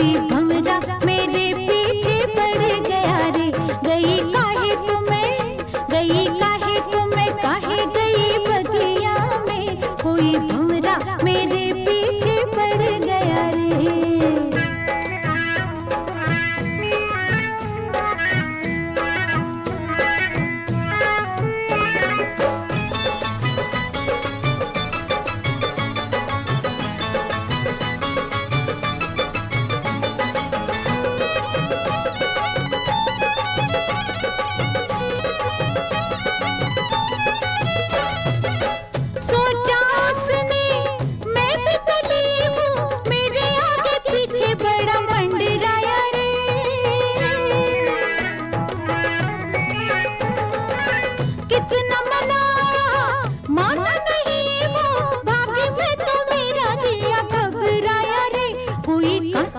कोई भंवरा मेरे पीछे पड़ गया रे। गई काहे तुम्हें काहे गई बगिया में, कोई भंवरा मेरे पीछे पड़ गया रे। सोचा उसने मैं भी कली हूँ, मेरे आगे पीछे बड़ा मंडराया रे। कितना मनाया माना नहीं वो, भाभी में तो मेरा जिया घबराया रे। कोई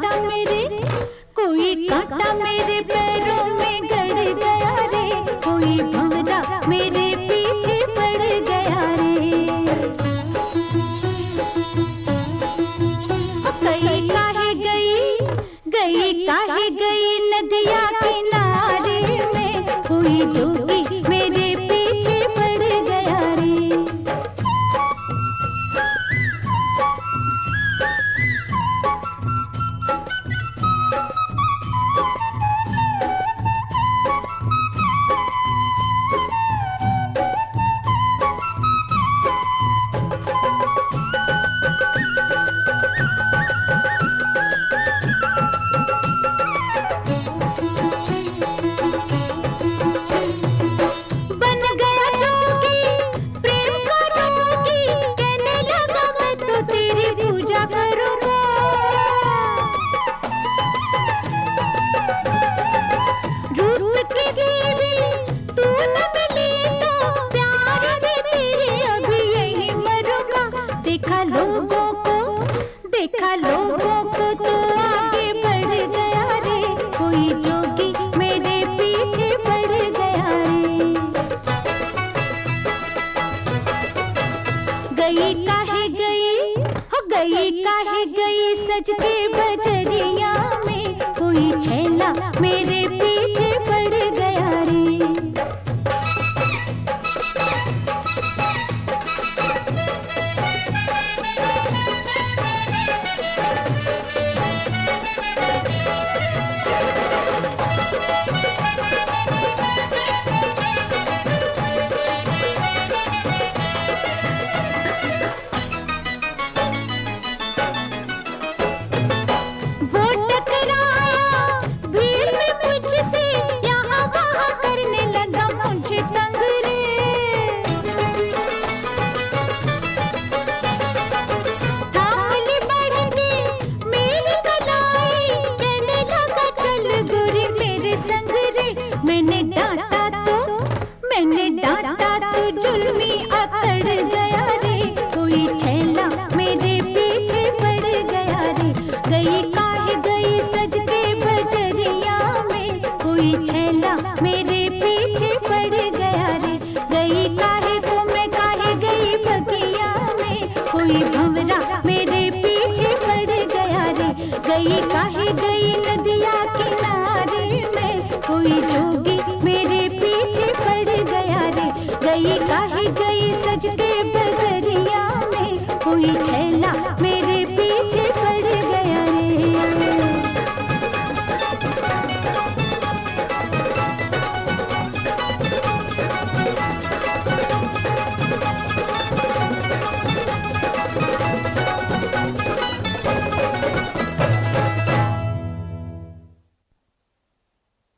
कांटा मेरे पैरों में गड़ गया रे, कोई भंवरा मेरे पीछे पड़ गया रे। काहे गई नदिया किनारे में, कोई जोगी मेरे पीछे पड़ गया रे। बन गया जोगी प्रेम का रोगी, कहने लगा मैं तो तेरी पूजा करूंगा। रूप की देवी तू न मिली तो प्यार में तेरे अभी यही मरूंगा। देखा लोगों को तो आगे बढ़ गया रे, कोई जोगी मेरे पीछे पड़ गया रे। गई काहे गई सज के बजरिया में, कोई छैला मेरे पीछे पड़ गया रे। वो टकराया भीड़ में मुझसे, यहाँ वहाँ करने लगा मुझे तंग रे। थाम ली बढ़ के मेरी कलाई, कहने लगा चल गोरी मेरे संग रे। मैंने डांटा तो जुल्मी अकड़ गया रे, कोई छैला मेरे पीछे पड़ गया रे। गई सज के बजरिया में, कोई छैला मेरे पीछे पड़ गया रे। गई काहे गई बगिया में, कोई भंवरा मेरे पीछे पड़ गया रे। गई काहे गई नदिया किनारे में, कोई जोगी मेरे पीछे पड़ गया रे। गई काहे गई सज के बजरिया में, कोई छैला